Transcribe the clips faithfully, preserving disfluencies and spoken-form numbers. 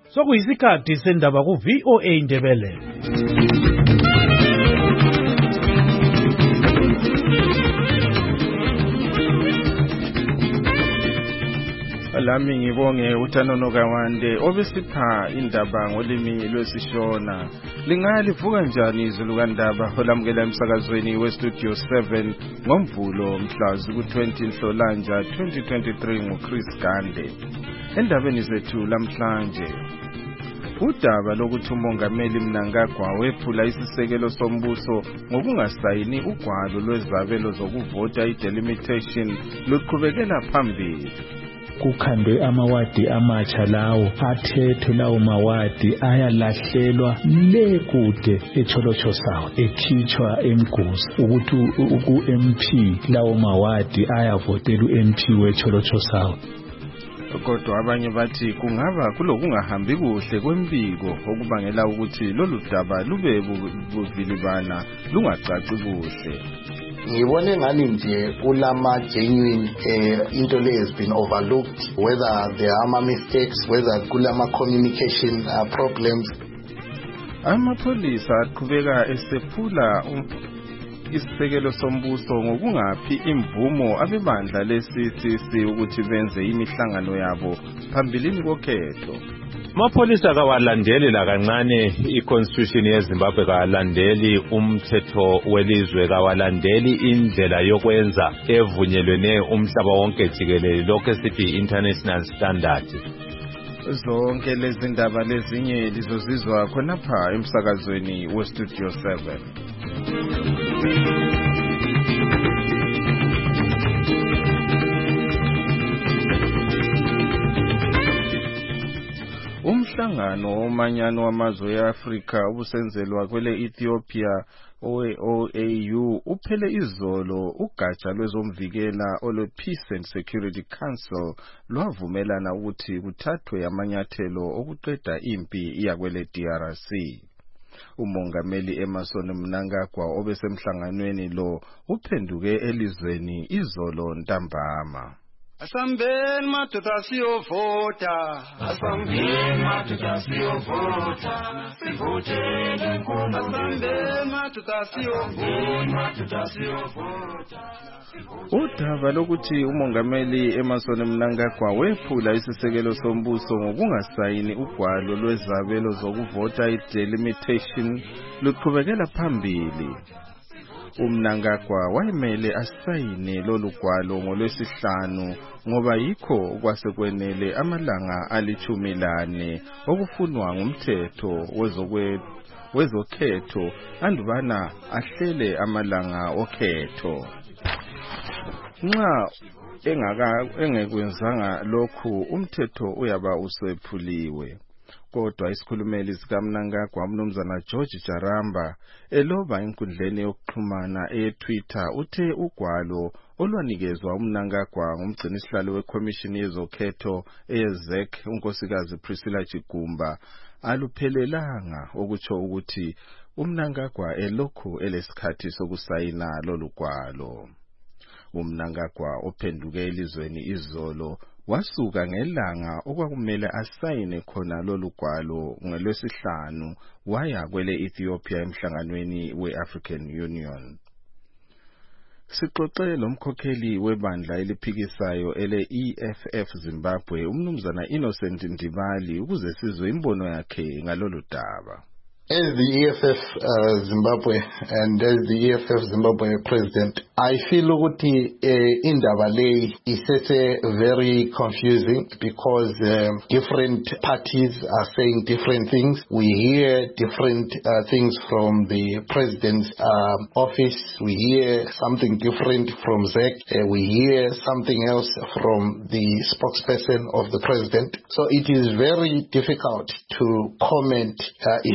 Sokuyisikhathi sendaba ku V O A Indebele. Lami ngibonge uThanono Kawande obesipha indaba ngolimi lwesishona. Lingalivuka njani izulu kandaba olamukela emsakazweni we Studio seven ngoMvulo mhla ku twenty Nhlolanja twenty twenty-three nguChris Gande. Endabeni zethu lamhlanje udaba lokuthi umongameli Mnangagwa wephula isisekelo sombuso ngokungasayini ugwalo lwezabelo zokuvota i-delimitation luqhubekela phambili. Kukhandwe amawadi amatsha lawo athethwe lawo mawadi ayalahlelwa le kude eCholocho South ekhitshwa eMgosi ukuthi uku-M P lawo mawadi ayavotela u-M P weCholocho South. Kodwa abanye bathi kungaba kulokungahambi kuhle kwempiko okubangela ukuthi lolu daba lube buvilibana lungacaci kuhle. Ngibone ngani nje kulama genuine uh, into le has been overlooked, whether there are ama mistakes, whether kulama communication uh, problems. Amapolisa aqhubeka esephula isisekelo sombuso ngokungaphi imvumo abebandla le-C C C ukuthi benze imihlangano yabo phambilini kokhetho. Amapolisa kawalandeli la kancane i-constitution yeZimbabwe, kawalandeli umthetho welizwe, kawalandeli indlela yokwenza evunyelwene umhlaba wonke jikelele, lokho esithi international standard. Zonke lezi ndaba lezinye lizozizwa khonapha emsakazweni we Studio seven. Umhlangano omanyano wamazwe eAfrika obusenzelwa kwele Ethiopia O A U uphele izolo. Ugatsha lwezomvikela olwe Peace and Security Council lwavumelana ukuthi kuthathwe amanyathelo okuqeda impi yakwele D R C. Umongameli Emmerson Mnangagwa obesemhlanganweni lo uphenduke elizweni izolo ntambama. Asambeni madoda siyovota, asambeni madoda siyovota, sivotele nkuma. Asambeni madoda siyovota, madoda siyovota. Udaba lokuthi umongameli Emmerson Mnangagwa wephula isisekelo sombuso ngokungasayini ugwalo lwezabelo zokuvota i-delimitation luqhubekela phambili. uMnangagwa wayemele asayine lolu gwalo ngolwesihlanu ngoba yikho kwasekwenele amalanga alithumi lane okufunwa ngumthetho wezokwe wezokhetho andubana ahlele amalanga okhetho. Nxa engaka engekwenzanga lokhu umthetho uyaba uswephuliwe. Kodwa isikhulumeli sikaMnangagwa uMnumzana George Jaramba eloba enkundleni yokuxhumana eTwitter uthe ugwalo olwanikezwa uMnangagwa ngumgcinisihlalo weCommission yezokhetho eYezek unkosikazi Priscilla Chigumba aluphelelanga, okutsho ukuthi uMnangagwa elokhu elesikhathi sokusayina lolu gwalo. uMnangagwa ophenduke elizweni izolo wasuka ngelanga okwakumele asayine khona lolu gwalo ngolwesihlanu waya kwele Ethiopia emhlanganweni we-African Union. Sixoxe lomkhokheli webandla eliphikisayo ele E F F Zimbabwe uMnumzana Innocent Ndibali ukuze sizwe imbono yakhe ngalolu daba. As the E F F uh, Zimbabwe and as the E F F Zimbabwe president, I feel ukuthi uh, indaba le is very confusing because um, different parties are saying different things. We hear different uh, things from the president's um, office. We hear something different from Z E C. Uh, we hear something else from the spokesperson of the president. So it is very difficult to comment uh, effectively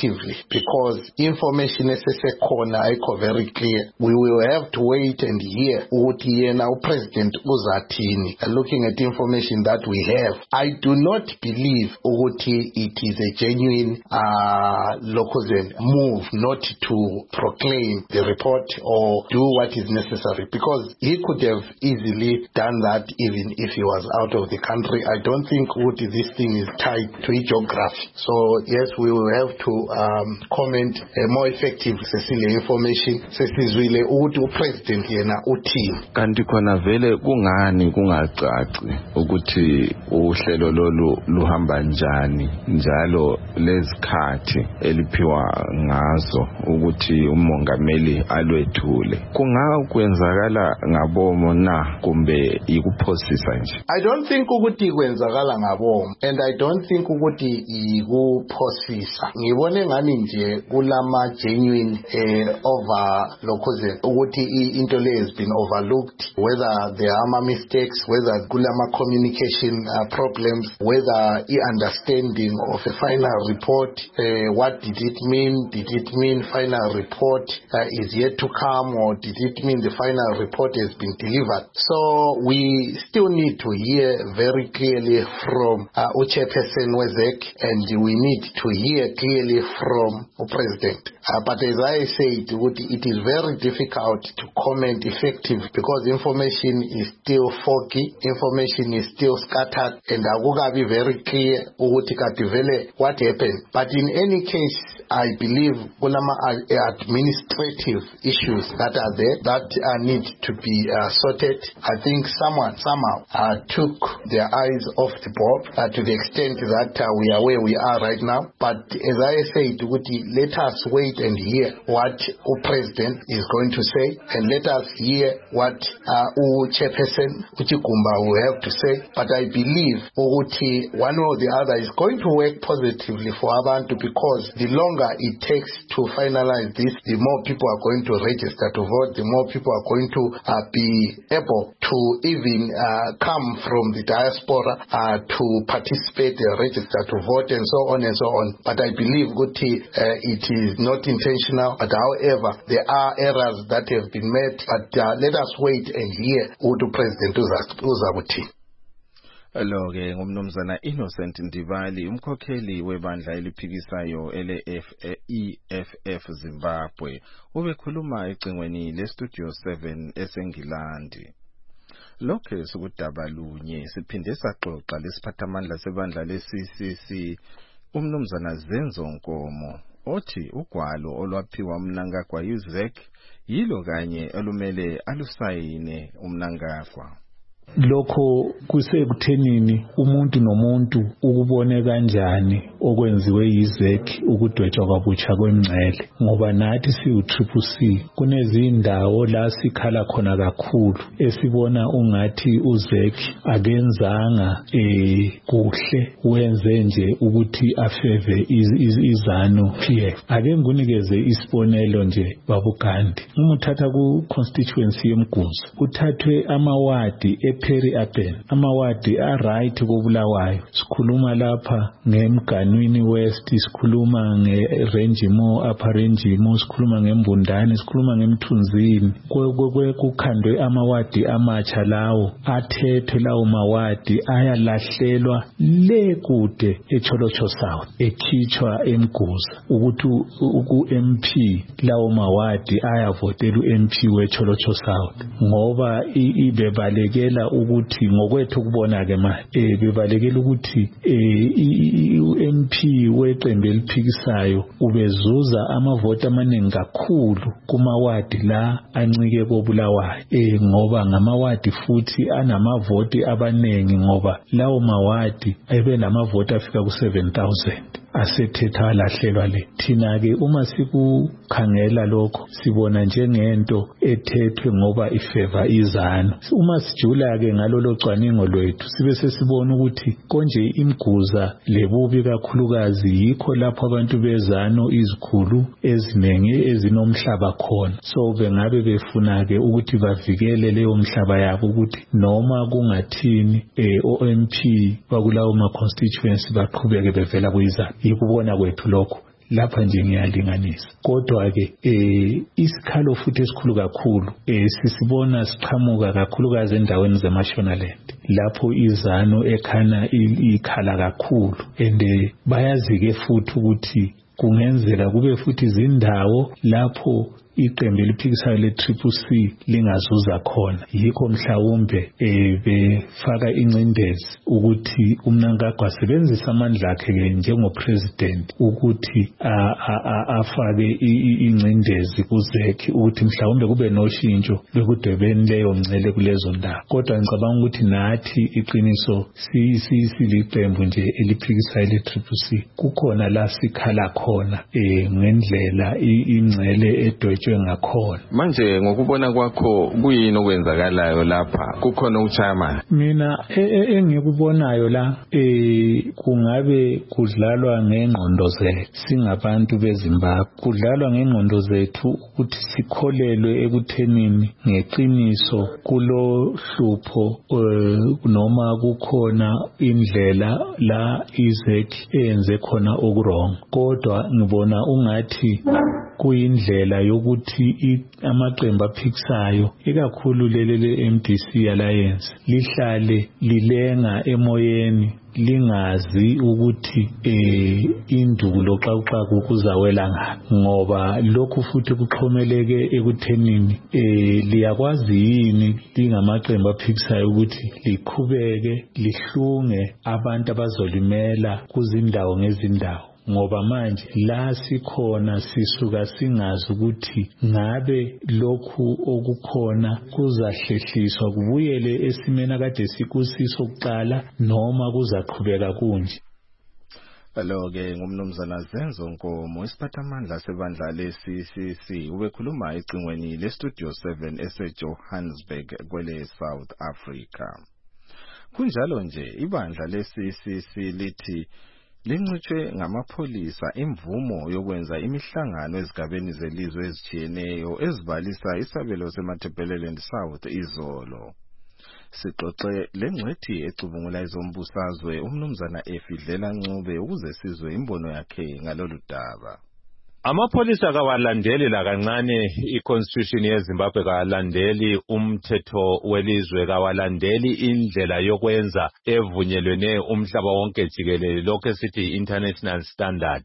effectively because information esesekhona ayikho very clear. We will have to wait and hear ukuthi yena upresident uzathini. Looking at the information that we have, I do not believe ukuthi it is a genuine uh, Lokozen move not to proclaim the report or do what is necessary because he could have easily done that even if he was out of the country. I don't think ukuthi this thing is tied to geography. So yes, we will have to um, comment uh, more effective sesile information sesizwile ukuthi upresident yena uthini. Kanti khona vele kungani kungacaci ukuthi uhlelo lolu luhamba njani njalo lezikhathi eliphiwa ngazo ukuthi umongameli alwethule kungakwenzakala ngabomo na kumbe ikuphosisa nje? I don't think ukuthi kwenzakala ngabomo and I don't think ukuthi ikuphosisa. Ngibone ngani nje kulama genuine eh, over Lokozen ukuthi into le has been overlooked, whether there are mistakes, whether kulama communication uh, problems, whether the understanding of a final report, uh, what did it mean? Did it mean final report uh, is yet to come, or did it mean the final report has been delivered? So we still need to hear very clearly from uh, Uchairperson Wezek, and we need to hear clearly from the President. Uh, but as I said, it is very difficult to comment effectively because information is still foggy, information is still scattered, and I will be very clear what happened. But in any case, I believe kulama administrative issues that are there that uh, need to be uh, sorted. I think someone somehow uh, took their eyes off the ball uh, to the extent that uh, we are where we are right now. But as I said, let us wait and hear what the President is going to say, and let us hear what uh, Chairperson Uchikumba will have to say. But I believe Uti, one or the other is going to work positively for Abantu because the longer it takes to finalize this, the more people are going to register to vote, the more people are going to uh, be able to even uh, come from the diaspora uh, to participate, uh, register to vote, and so on and so on. But I believe Guti, uh, it is not intentional, but however, there are errors that have been made, but uh, let us wait and hear who the President uzakuthi. Lo-ke ngumnumzana Innocent Ndibali, umkhokheli webandla eliphikisayo ele-E F F Zimbabwe, ubekhuluma ecingweni le-Studio seven eseNgilandi. Lokho sikudaba lunye siphinde saxoxa lesiphathamandla sebandla le-C C C, umnumzana Zenzo Nkomo, othi ugwalo olwaphiwa Mnangagwa Yuzek yilo kanye elumele alusayine uMnangagwa. Lokho kusekuthenini umuntu nomuntu ukubone kanjani okwenziwe yizeki ukudwetshwa kwabutsha kwemngcele, ngoba nathi siu Triple C kunezindawo la sikhala khona kakhulu esibona ungathi uzeki akenzanga eh kuhle, wenze nje ukuthi afeve izanu P F. Ake ngunikeze isibonelo nje babugandi, umuthatha ku constituency yemguzo uthathwe amawadi Peri Apen, amawadi a right koBulawayo. Sikhuluma lapha ngeMganwini West, sikhuluma ngeRenjimo, Upper Renjimo, sikhuluma ngeMbundane, sikhuluma ngeMthunzini. Kwe kukhandwe amawadi amatsha lawo athethwe lawo mawadi ayalahlelwa le kude eCholocho South, ekhitshwa eMguza ukuthi uku M P lawo mawadi ayavotela u M P weCholocho South, ngoba ibebalekela ukuthi ngokwethu kubona ke manje eh bebalekela ukuthi eh u M P weqembu eliphikisayo ubezuza amavoti amaningi kakhulu kumawadi la ancike koBulawayo, eh ngoba ngamawadi futhi anamavoti abanengi, ngoba lawo mawadi ebe namavoti afika ku seven thousand asethetha lahlelwa le. Thina ke uma sikukhangela lokho sibona njengento ethethwe ngoba ifeva izanu. Uma sijula ke ngalolo cwaningo lwethu sibe sesibona ukuthi konje imguza lebubi kakhulukazi yikho lapho abantu bezano izikhulu ezinenge ezinomhlaba khona, so bengabe befuna ke ukuthi bavikele leyo mhlaba yabo ukuthi noma kungathini eh o M P bakulawo ma constituency baqhubeke bevela kuyizana. Ikubona kwethu lokho lapha nje ngiyalinganisa. Kodwa ke eh isikhalo futhi esikhulu kakhulu eh sisibona siqhamuka kakhulukazi endaweni zeMashonaland lapho izano ekhana ikhala kakhulu, and bayazi ke futhi ukuthi kungenzeka kube futhi izindawo lapho iqembu eliphikisayo le-Triple C lingazuza khona. Yikho mhlawumbe eh befaka incindezi ukuthi uMnangagwa asebenzisa amandla akhe ke njengopresident ukuthi afake incindezi kuZeki ukuthi mhlawumbe kube noshintsho lokudwebeni leyo ngcele kulezo ndawo. Kodwa ngicabanga ukuthi nathi iqiniso siliqembu nje eliphikisayo le-Triple C kukhona la sikhala khona eh ngendlela ingcele edwetshwe ngakhona. Manje ngokubona kwakho kuyini okwenzakalayo lapha? Kukhona ukuchama? Mina engikubonayo la eh kungabe kudlalwa ngengqondo zethu singabantu beZimbabwe, kudlalwa ngengqondo zethu ukuthi sikholelwe ekuthenini ngeqiniso kulo hlupho noma kukhona indlela la iZeki eyenze khona okurong. Kodwa ngibona ungathi kuyindlela yokuthi amaqembu aphikisayo ikakhulu lele le-M D C Alliance lihlale lilenga emoyeni lingazi ukuthi eh indulo xaxaku kuzawela ngaphi, ngoba lokhu futhi kuxhomeleke ekuthenini eh liyakwazi yini lingamaqembu aphikisayo ukuthi liqhubeke lihlunge abantu abazolimela kuzindawo ngezindawo. Ngoba manje la sikhona sisuka singazi ukuthi ngabe lokhu okukhona kuzahlehliswa kubuyele esimeni akade sikusiso kuqala noma kuzaqhubeka kunje. Hello ke ngumnumzana Zenzo Nkomo, isiphathamandla sebandla le-C C C, ubekhuluma ecingweni le-Studio seven ese-Johannesburg kwele South Africa. Kunjalo nje ibandla le-C C C lithi lincitshwe ngamapholisa imvumo yokwenza imihlangano ezigabeni zelizwe ezitshiyeneyo ezibalisa isabelo seMatabeleland South izolo. Sixoxe lengcethi ecubungula izombusazwe umnumzana Efidlela Ncube ukuze sizwe imbono yakhe ngalolu daba. Amapholisa kawalandeli la kancane iconstitution yeZimbabwe, kawalandeli umthetho welizwe, kawalandeli indlela yokwenza evunyelwene umhlaba wonke jikelele, lokho sithi international standard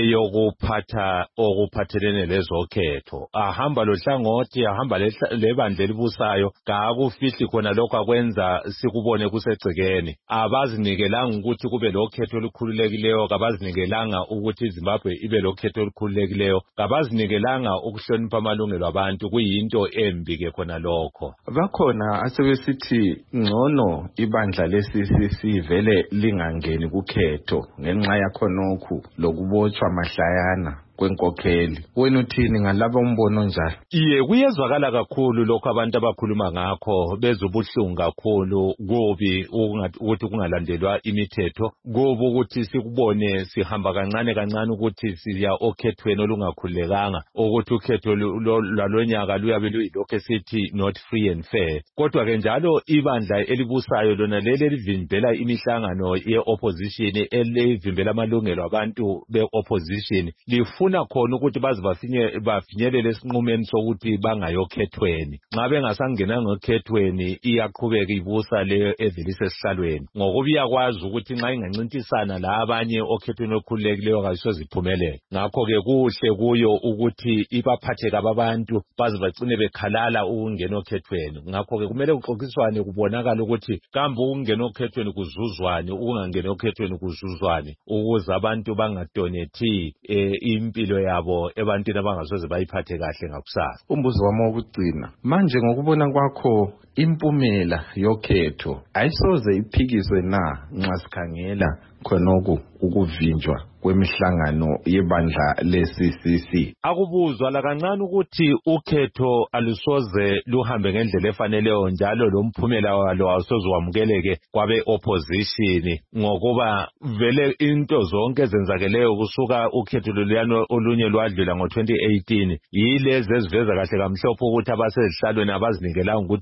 eyokuphatha okuphathelene lezokhetho. Ahamba lohlangothi, ahamba lebandla elibusayo, kakufihli khona lokho akwenza sikubone kusegcekeni. Abazinikelanga ukuthi kube lokhetho olukhululekileyo, kabazinikelanga ukuthi iZimbabwe ibe lokhetho olukhululekileyo, kabazinikelanga ukuhlonipha amalungelo abantu. Kuyinto embi ke khona lokho. Bakhona asebesithi ngcono ibandla le-C C C vele lingangeni kukhetho ngenxa yakhonokhu lokubotshwa mahlayana kwenkokheli. Wena uthini ngalabo umbono njalo? Iye, kuyezwakala kakhulu lokho abantu abakhuluma ngakho, bezobuhlungu kakhulu kubi ukuthi kungalandelwa imithetho, kubi ukuthi sikubone sihamba kancane kancane ukuthi siya okhethweni olungakhulekanga, ukuthi ukhetho lwalonyaka luyabe luyilokho esithi not free and fair. Kodwa ke njalo ibandla elibusayo lona leli livimbela imihlangano ye-opposition, elivimbela amalungelo abantu be-opposition, lifu funa khona ukuthi bazi bafinye bafinyelele esinqumeni sokuthi bangayokhethweni. Nxa bengasangena ngokhethweni iyaqhubeka ibusa le evelise esihlalweni, ngokuba iyakwazi ukuthi nxa ingancintisana la abanye okhethweni okukhululekileyo kasiziphumelele. Ngakho ke kuhle kuyo ukuthi ibaphathe kabantu bazi bagcine bekhalala ukungena okhethweni. Ngakho ke kumele kuxoxiswane kubonakala ukuthi kambe ukungena okhethweni kuzuzwane, ukungangena okhethweni kuzuzwane, ukuze abantu bangadonethi eh, impilo yabo ebantwini abangasoze bayiphathe kahle ngakusasa. Umbuzo wami wokugcina, manje ngokubona kwakho impumela yokhetho ayisoze iphikiswe na nxa sikhangela khonoko ukuvinjwa kwemihlangano yebandla le-C C C? Akubuzwa la kancane ukuthi ukhetho alusoze luhambe ngendlela efaneleyo, njalo lo mphumela walo awusoze wamukeleke kwabe opposition, ngokuba vele into zonke ezenzakeleyo kusuka ukhetho loluyano olunye lwadlula ngo twenty eighteen yilezi eziveza kahle kamhlophe ukuthi abasezihlalweni abazinikelang ukuthi sibe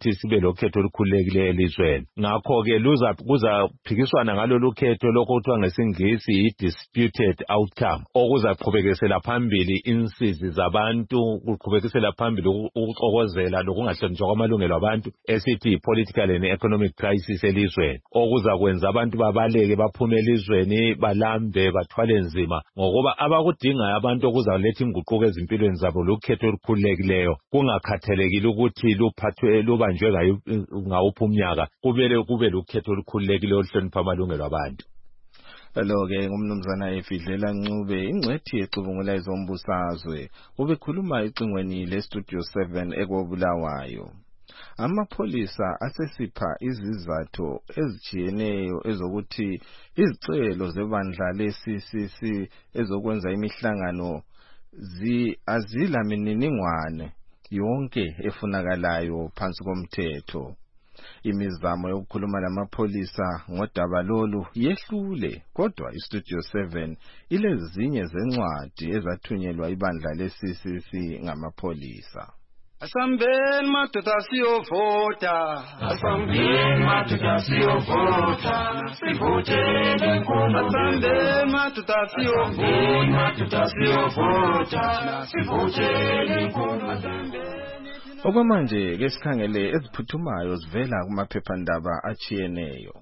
lo khetho olukhululekileyo elizweni. Ngakho ke luza kuzaphikiswana ngalolu khetho lokho kuthiwa ngesingisi i-disputed outcome, okuzaqhubekisela phambili insizi zabantu, kuqhubekisela phambili ukuxokozela lokungahlonitshwa kwamalungelo abantu esithi political and economic crisis elizweni, okuzakwenza abantu babaleke baphume elizweni balambe bathwale nzima ngokuba abakudingayo abantu okuzaletha inguquko ezimpilweni zabo lokhetho olukhululekileyo, kungakhathalekile ukuthi luphathwe lubanjwe ngawuphi umnyaka, kubele kube lokhetho olukhululekileyo oluhlonipha amalungelo abantu. Lo-ke ngumnumzana Efidlela Ncube, ingcwethi yecubungula ezombusazwe, ubekhuluma ecingweni le-Studio seven ekobulawayo. Amapholisa asesipha izizathu ezijiyeneyo ezokuthi izicelo zebandla le-C C C ezokwenza imihlangano zi azila mininingwane yonke efunakalayo phansi komthetho. Imizamo yokukhuluma namapholisa ngodaba lolu yehlule, kodwa iStudio seven ilezinye zencwadi ezathunyelwa ibandla le-C C C ngamapholisa. Asambeni madoda siyovota, asambeni madoda siyovota, sivotele inkomo. Asambeni madoda siyovota, madoda siyovota, sivotele inkomo. Okwamanje ke sikhangele eziphuthumayo zivela kumaphephandaba achiyeneyo.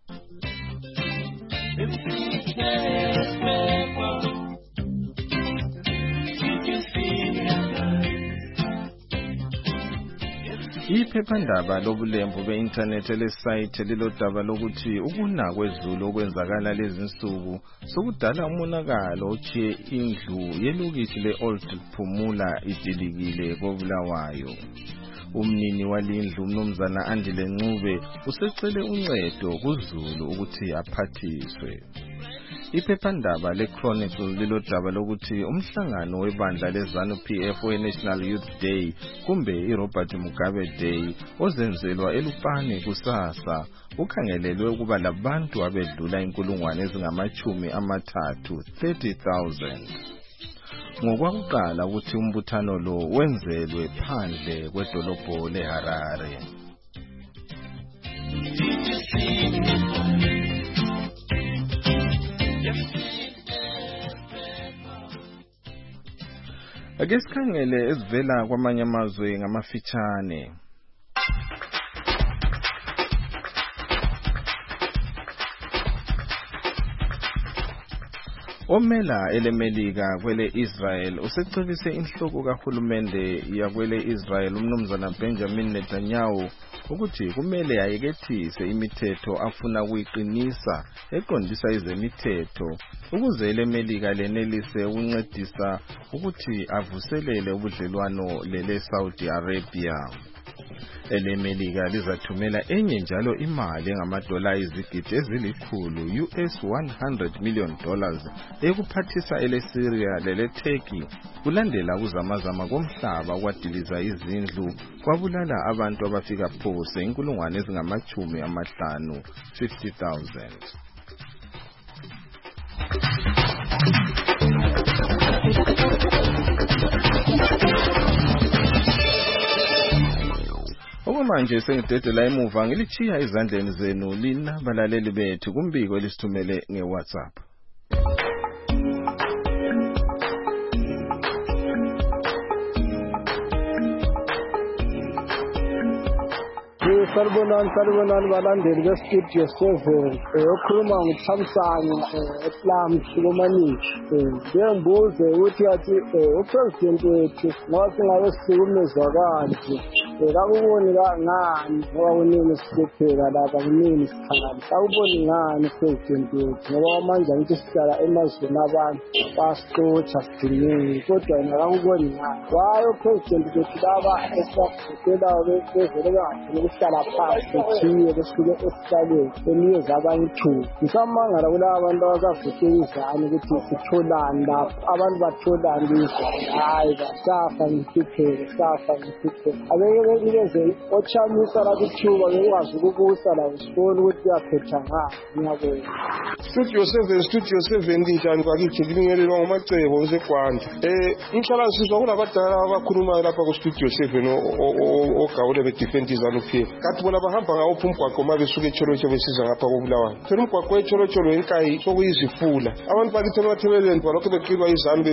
Iphephandaba lobulembu be-internet lesite lilodaba lokuthi ukuna kwezulu okwenzakala lezi nsuku sokudala umonakalo ochiye indlu yelokishi le-Old Phumula idilikile koBulawayo. Umnini walindlu umnumzana Andile Ncube usecele uncedo kuZulu ukuthi aphathiswe. Iphephandaba le-Chronicle lilodaba lokuthi umhlangano webandla le-ZANU P F we-National Youth Day kumbe i-Robert Mugabe Day ozenzelwa eLupane kusasa ukhangelelwe ukuba labantu abedlula inkulungwane ezingamachumi amathathu thirty thousand. Ngokwakuqala ukuthi umbuthano lo wenzelwe phandle kwedolobho leHarare. Ake sikhangele ezivela kwamanye amazwe ngamafitshane. Omela elemelika kwele Israel usecebise inhloko kahulumende yakwele Israel umnumzana Benjamin Netanyahu ukuthi kumele ayekethise imithetho afuna ukuyiqinisa eqondisa izemithetho ukuze elemelika lenelise ukuncedisa ukuthi avuselele ubudlelwano lele Saudi Arabia. Elemelika lizathumela enye njalo imali engamadola izigidi ezilikhulu U S one hundred million dollars ekuphathisa ele Syria lele Turkey kulandela ukuzamazama komhlaba kwadiliza izindlu kwabulala abantu abafika phose inkulungwane ezingamachumi amahlanu fifty thousand. Okwamanje sengidedela emuva ngilichiya izandleni zenu lina balaleli bethu kumbiko elisithumele ngeWhatsApp. Sarbonan Sarbonan balandeli beStudio seven okhuluma ngithamsango ePlum Shilomani ngiyembuze ukuthi athi upresident wethu ngoba singabe sihlukumezwa kanje akuboni ngani ngoba kunini sikuphela lapha kunini sikhangalisa akuboni ngani upresident wethu ngoba manje ngithi sihlala emazweni abantu basixotsha sidinini kodwa yena akuboni ngani wayo upresident wethu laba esakutela bezele ukuhlala phansi chiye besikuke esikaleni enikeza abantu ithuba ngisamangala kulaba abantu abasafuthelizana ukuthi sitholani lapho abantu batholani lizo hayi basafa ngisiphele safa ngisiphele abeke bekeze ochamisa lapho ithuba bekwazi ukubusa la usibona ukuthi yaphetha ngani ngiyabona. Studio seven Studio seven linjani kwakithi libingelelwa ngomacebo eseGwanda eh inhlala sizwa kunabadala abakhuluma lapha ku Studio seven ogawule be defend izanu phe but bona bahamba ngawuphi umgwaqo uma besuke eCholocho besiza ngapha koBulawayo. Phela umgwaqo eCholocho enkayi sokuyizifula. Abantu bakithi emathebeleni balokho beqilwa izambe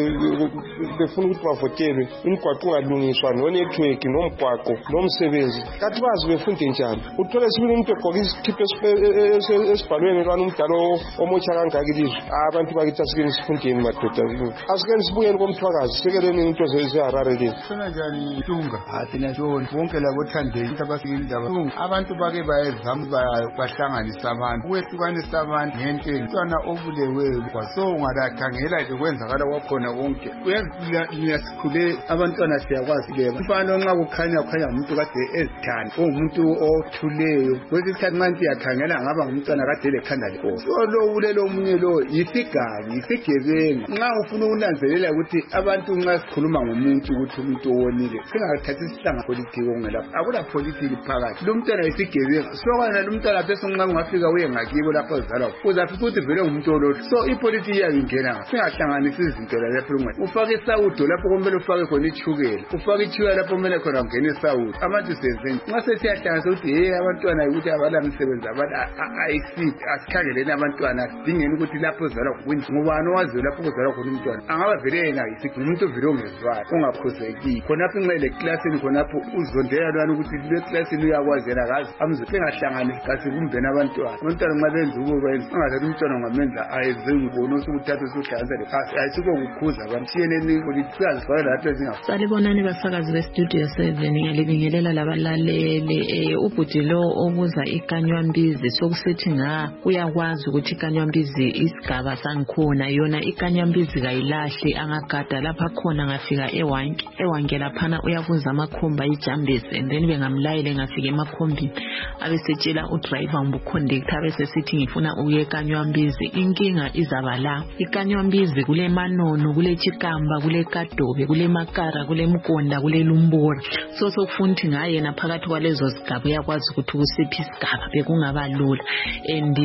befuna ukuthi bavotelwe. Umgwaqo ungalungiswa no-network nomgwaqo nomsebenzi. Kathi bazi befunde njani. Uthola sibili umuntu egqoka isikhipho esibhalweni lwana umdalo omotsha kangaka ilizwe. Abantu bakithi asikeni sifundeni madoda. Asikeni sibuyeni komthwakazi sekeleni into zeHarare lezi. Sona njani Tunga? Athina shoni bonke labo thandeni into abasikindaba. Abantu bake bayezama bahlanganisa abantu. Ukwehlukanisa abantu ngento entwana obuleweyo kwaso ungalakhangela nje kwenzakala kwakhona konke. Uyasikhule abantwana siyakwazi ke. Mfana nxa kukhanya kukhanya umuntu kade ezithanda. Umuntu othuleyo. Kwesikhathi manje yakhangela ngaba ngumntwana kade lekhanda lekho. So lo ulelo omunye lo yisigabi, yisigebengu. Nxa ufuna ukunanzelela ukuthi abantu nxa sikhuluma ngomuntu ukuthi umuntu wonile singathathi isihlanga politiki ongelapha akula politiki phakathi lo mntwana yisigebengu sokwana lo mntwana bese nxa ungafika uye ngakibo lapho uzalwa uzafika ukuthi vele umuntu olothu so ipolitiki iyangena singahlanganisa izinto lapho ngwe ufake isawudo lapho kumele ufake khona ichukela ufake ichukela lapho kumele khona ngene isawudo abantu sezeni nxa sesiyahlanganisa ukuthi hey abantwana ukuthi abala msebenzi abala ayisi asikhangeleni abantwana dingeni ukuthi lapho uzalwa ngubani owazi lapho uzalwa khona umntwana angaba vele yena yisithi umuntu vele ongezwayo ongakhoseki khonapho inqele classini khonapho uzondela lwana ukuthi le classini uyakwazi yena kazi amze sengahlangani kasi kumbena abantwana abantwana nxa benza ukuba engazathi umntwana ngamenza ayezengibona usukuthatha usuhlanza lekhasi ayisiko ukukhuza bamthiyene ukuthi azifana lapho ezingafu salibonani basakazi bestudio seven ngiyalibingelela labalaleli eh ubhuti lo obuza ikanywambizi sokusethi nga uyakwazi ukuthi ikanywambizi isigaba sangikhona yona ikanywambizi kayilahle angagada lapha khona ngafika ewanke ewanke laphana uyakuza amakhomba ijambesi and then bengamlayele ngafika emakhombini abesetshela udriver ngumconductor abesesithi ngifuna ukuye ekanywambizi inkinga izaba la ikanywambizi kule manono kule chikamba kule kadobe kule makara kule mkonda kule lumbora so sokufunthi ngaye naphakathi kwalezo sigaba uyakwazi ukuthi kusiphi isigaba bekungaba lula and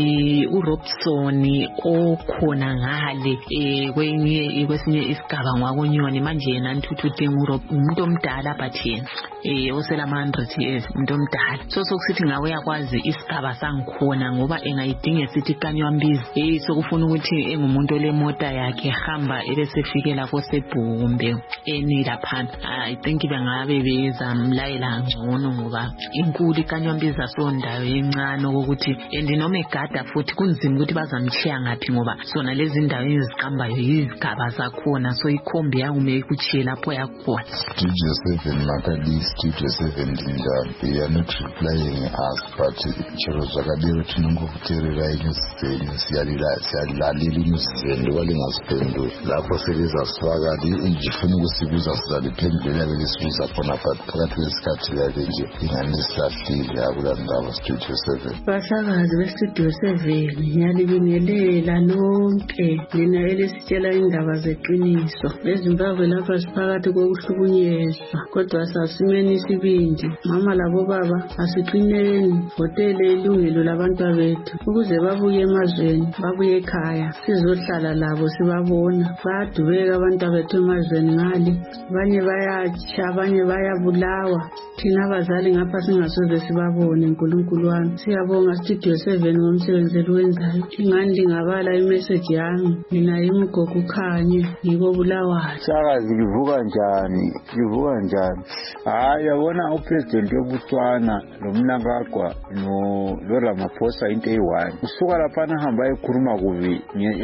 uRobson okhona ngale eh kwenye kwesinye isigaba ngwakonyoni manje yena ntuthu umuntu omdala but yena eh osela one hundred years umuntu omdala so sokusithi ngawe yakwazi isigaba sangikhona ngoba engayidinge sithi kanywambizi eh sokufuna ukuthi engumuntu olemota yakhe hamba ebesefikela koSebhumbe eni laphana I think bengabe bezamlayela ngcono ngoba inkulu kanywambizi asondayo encane ukuthi and noma egada futhi kunzima ukuthi bazamchiya ngapi ngoba sona lezi ndawo eziqambayo izigaba zakhona so ikhombi yangume kuchiye lapho yakhona Studio seven Makadi Studio seven Dinda they are not replying us but chero zakadero tinongokuterera inyuseni siyalila siyalalila inyuseni walingasiphendula lapho seleza sifakadi injifuna ukusibuza sizaliphendula belisibuza khona phakathi kwesikhathi yake nje inganisafile akulandaba Studio seven basakazi bestudio seven ngiyalibingelela lonke lina elisitshela indaba zeqiniso eZimbabwe lapha siphakathi kokuhlukunyezwa kodwa sasimeni isibindi mama labo baba asiqineni hotele ilungelo labantu bethu ukuze babuye emazweni babuye ekhaya sizohlala labo sibabona bayadubeka abantu bethu emazweni ngale abanye bayatsha abanye bayabulawa thina abazali ngapha singasoze sibabone uNkulunkulu wami siyabonga Studio seven ngomsebenzi wenzayo ingani lingabala imessage yami mina imgogo khanye ngikobulawayo sakazi livuka njani livuka njani hayi yabona upresident yobutswana lomnangagwa no loRamaphosa into eyi-one usuka laphana hamba ekhuluma kubi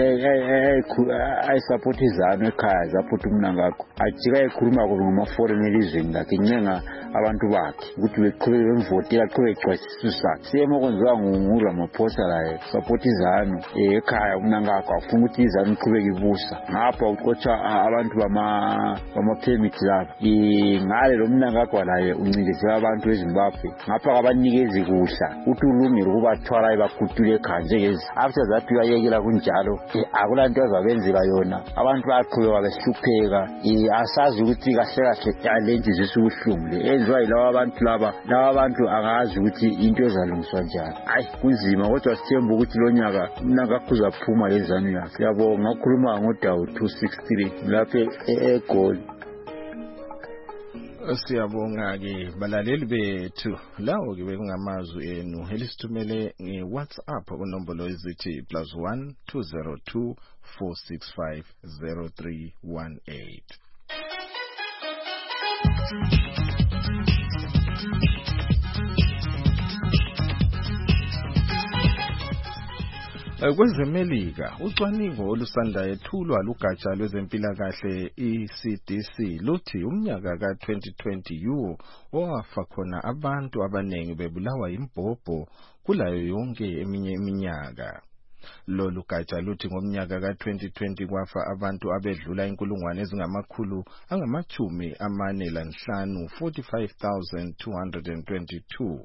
ayisupport izanu ekhaya support umnangagwa ajika ekhuluma kubi ngama-foreign elizweni lakhe ncenga abantu bakhe ukuthi beqhubeke bemvotela qhubeke ecwasisa sakhe siyema kwenziwa nguRamaphosa laye support izanu ekhaya umnangagwa afuna ukuthi izanu iqhubeke ibusa ngapha uqotsha abantu bama bama-permit lapha ngale lo mnangagwa laye uncindezela abantu eZimbabwe ngapha kabanikezi kuhla uthi ulungile ukubathwala ibakhuthule ekhaya njengezi after that uyayekela kunjalo akulanto azabenzela yona abantu baqhubeka behlupheka asazi ukuthi kahle kahle talent zisubuhlungu le enziwa yilawa abantu laba laba abantu angazi ukuthi into ezalungiswa njani hayi kunzima kodwa sithemba ukuthi lo nyaka umnangagwa uzaphuma lezanu yakhe siyabonga ngakhuluma ngoDawu two six three lapha eGoli Siyabonga ke balaleli bethu lawo ke bekungamazwi enu elisithumele ngeWhatsApp unombolo ezithi plus one two zero two four six five zero three one eight. Kwezemelika ucwaningo olusanda ethulwa lugatsha lwezempilakahle I C D C luthi umnyaka ka twenty twenty yiwo owafa khona abantu abanengi bebulawa imbhobho kulayo yonke eminye iminyaka. Lolu gatsha luthi ngomnyaka ka twenty twenty kwafa abantu abedlula inkulungwane ezingamakhulu angamachumi amane lanhlanu forty-five thousand two hundred twenty-two.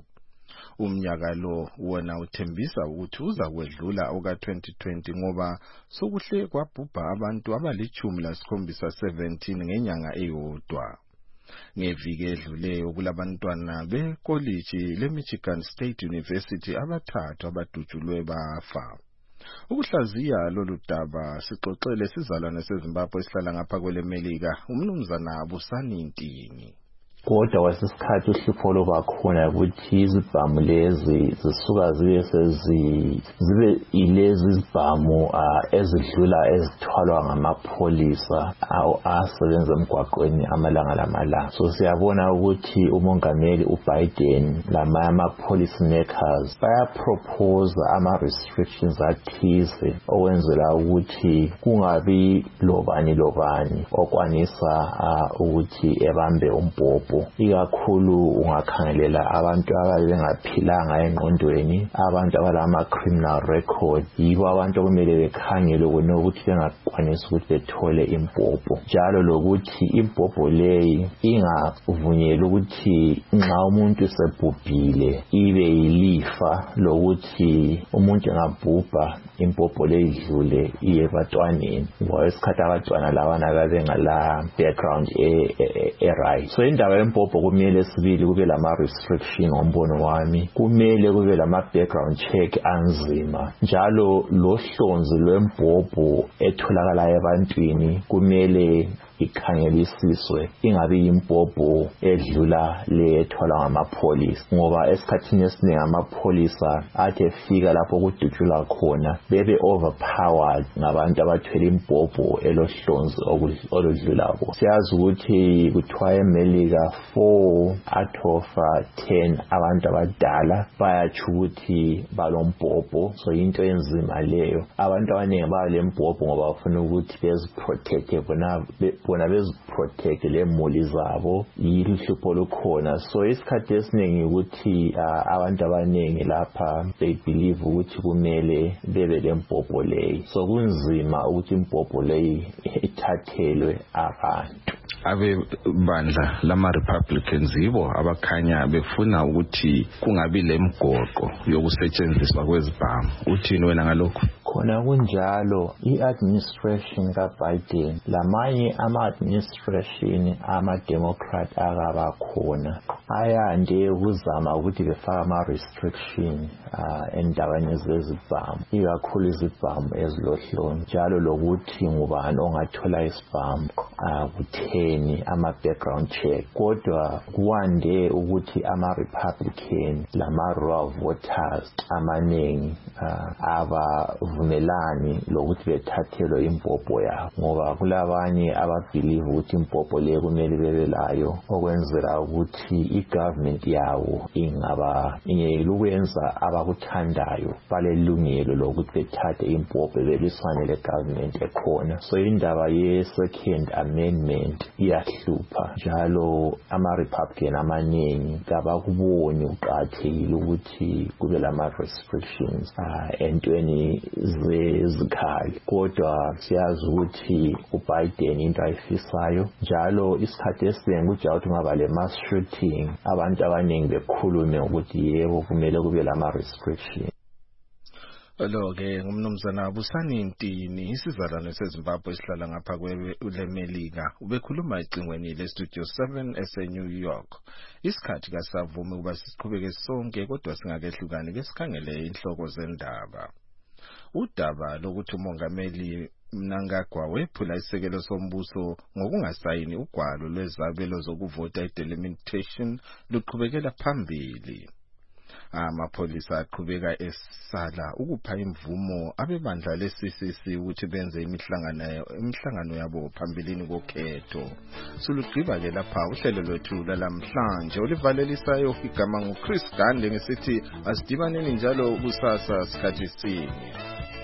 Umnyaka lo wona uthembisa ukuthi uza kwedlula oka twenty twenty ngoba sokuhle kwabhubha abantu abalichumi lasikhombisa seventeen ngenyanga eyodwa. Ngeviki edluleyo kulabantwana bekoliji leMichigan State University abathathu abadutshulwe bafa. Ukuhlaziya lolu daba sixoxele sizalwane seZimbabwe esihlala ngapha kwelemelika umnumzana Busani Ntini. Kodwa wasesikhathi uhlupho lobakhona ukuthi izibhamu lezi zisuka zibe sezi zibe ilezi izibhamu ezidlula ezithwalwa ngamapholisa asebenza emgwaqweni amalanga lamalanga. So siyabona ukuthi umongameli uBiden lama ama-policy makers bayapropose ama-restrictions athize okwenzela ukuthi kungabi lobani lobani okwanisa ukuthi ebambe umbhobho. Ikakhulu ungakhangelela abantu ababengaphilanga engqondweni, abantu abalama criminal record, yibo abantu okumele bekhangele ukubona ukuthi bengakwanisi ukuthi bethole imbhobho. Njalo lokuthi imbhobho leyi ingavunyelwa ukuthi nxa umuntu sebhubhile ibe yilifa lokuthi umuntu engabhubha imbhobho leyi idlule iye ebantwaneni. Ngoba isikhathi abantwana labana babengala background e, e, e right. So indaba yembhobho kumele sibili kube lama restriction ngombono wami, kumele kube lama background check anzima. Njalo lo hlonzi lwembhobho etholakala ebantwini kumele ikhangelisiswe ingabe imbhobho edlula le ethola ngamapholisa, ngoba esikhathini esiningi amapholisa athi efika lapho kudutshulwa khona bebe overpowered ngabantu abathwele imbhobho elohlonzi oludlulako. Siyazi ukuthi kuthiwa eMelika four out of ten abantu abadala bayatsho ukuthi balombhobho. So into enzima leyo, abantu abaningi balembhobho ngoba bafuna ukuthi beziprotecte bona bona beziprotect lemuli zabo, yihlupho lukhona. So isikhathi esiningi ukuthi abantu abaningi lapha they believe ukuthi kumele bebe lembhobho leyi. So kunzima ukuthi imbhobho leyi ithathelwe abantu. Abe bandla lama Republicans yibo abakhanya befuna ukuthi kungabi lemgoqo yokusetshenziswa kwezibhamu. Uthini wena ngalokho? Khona kunjalo i-administration kaBiden lamanye ama-administration ama-Democrat akaba khona ayande ukuzama ukuthi befaka ama-restriction uh, endaweni zezibhamu, ikakhulu izibhamu ezilohlonzi, njalo lokuthi ngubani ongathola isibhamu uh, kutheni ama-background check. Kodwa kuwande ukuthi ama-Republican lama-rural voters amanengi uh, aba vumelani lokuthi bethathelwe imbhobho yabo, ngoba kulabanye ababelieve ukuthi imbhobho le kumele bebelayo okwenzela ukuthi igovernment yawo ingaba ingeke ukwenza abakuthandayo balelungelo lokuthi bethathe imbhobho beliswane legovernment ekhona. So indaba ye second amendment iyahlupha, njalo ama-Republican amaningi kabakuboni uqathekile ukuthi kube lama restrictions uh, entweni zezikhali. Kodwa siyazi ukuthi uBiden into ayifisayo, njalo isikhathi esiningi kuja ukuthi ngaba le mass shooting abantu abaningi bekhulume ukuthi yebo kumele kube lama restriction. Lo ke ngumnumzana Busani Ntini, isizalwane seZimbabwe esihlala ngapha kwelemelika, ubekhuluma ecingweni le Studio seven eseNew York. Isikhathi kasavumi ukuba siqhubeke sonke, kodwa singakehlukani ke sikhangele inhloko zendaba. udaba lokuthi umongameli Mnangagwa wephula isekelo sombuso ngokungasayini ugwalo lwezabelo zokuvota idelimitation luqhubekela phambili. Amapholisa aqhubeka esala ukupha imvumo abebandla le-C C C ukuthi benze imihlangano imihlangano yabo phambilini kokhetho. Sulugqiba ke lapha uhlelo lwethu lalamhlanje olivalelisayo igama nguChris Gandle ngesithi asidibaneni njalo kusasa sikhathi sinye.